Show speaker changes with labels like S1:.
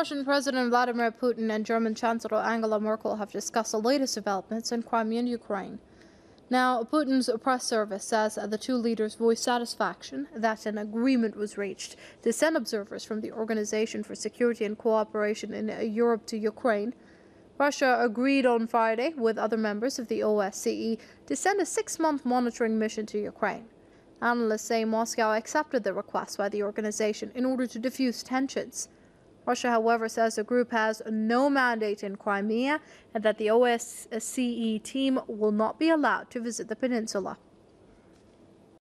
S1: Russian President Vladimir Putin and German Chancellor Angela Merkel have discussed the latest developments in Crimea and Ukraine. Now, Putin's press service says the two leaders voiced satisfaction that an agreement was reached to send observers from the Organization for Security and Cooperation in Europe to Ukraine. Russia agreed on Friday with other members of the OSCE to send a 6-month monitoring mission to Ukraine. Analysts say Moscow accepted the request by the organization in order to defuse tensions. Russia, however, says the group has no mandate in Crimea and that the OSCE team will not be allowed to visit the peninsula.